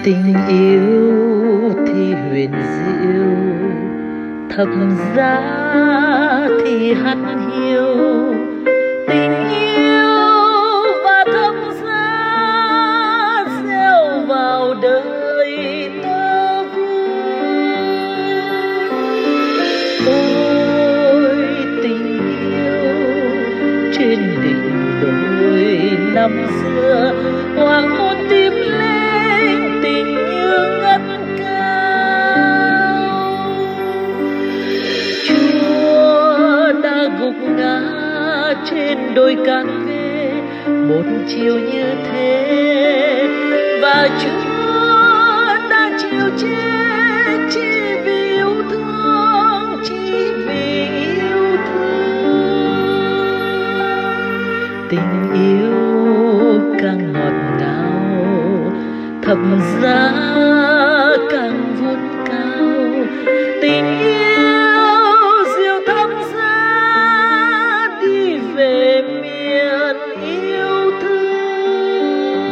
Tình yêu thì huyền diệu, thầm giá thì hắt hiu. Tình yêu và thầm giá gieo vào đời tơ vui. Ôi tình yêu trên đỉnh đồi năm xưa, hoàng hôn tím lên tình như ngất cao. Chúa đã gục ngã trên đồi cà phê một chiều như thế, và Chúa đã chịu chết chỉ vì yêu thương, chỉ vì yêu thương. Tình yêu càng ngọt ngào, thầm giá càng vút cao. Tình yêu diệu thắm giá đi về miền yêu thương.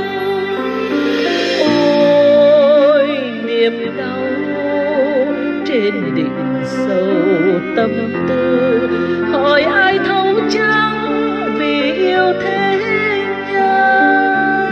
Ôi niềm đau trên đỉnh sâu tâm tư, hỏi ai thấu chăng vì yêu thế nhân.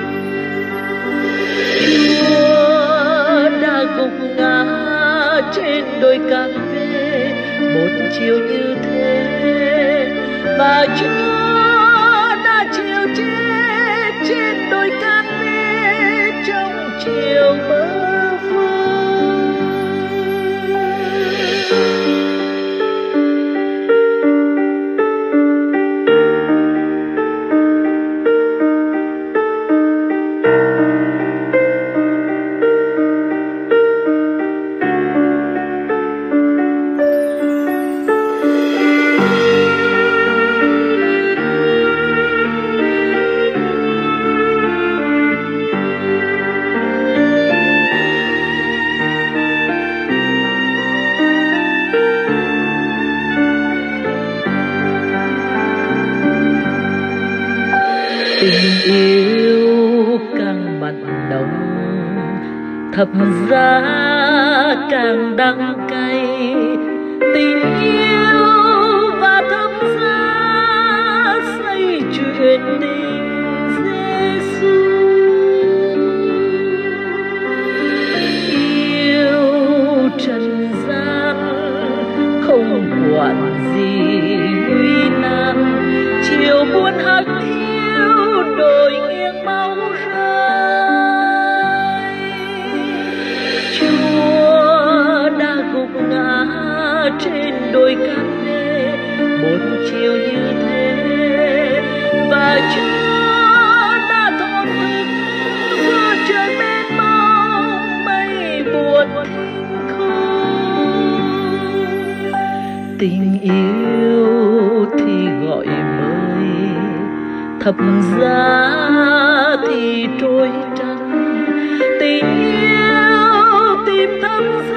Chúa đã gục ngã trên đồi cà phê một chiều như thế, và Chúa đã chịu chết trên đồi cà phê trong chiều mơ vương. Tình yêu càng mặn nồng, thầm giá càng đắng cay. Tình yêu và thầm giá xây chuyện tình Giêsu. Yêu trần gian không quản gì nguy nan, chiều buồn hắt đồi nghiêng máu rơi. Chúa đã gục ngã trên đồi cà phê một chiều như thế, và Chúa đã thổn thức giữa trời mênh mông mây buồn thinh không. Tình yêu thì gọi mời, thầm giá thì trôi trắng. Tình yêu tìm thầm giá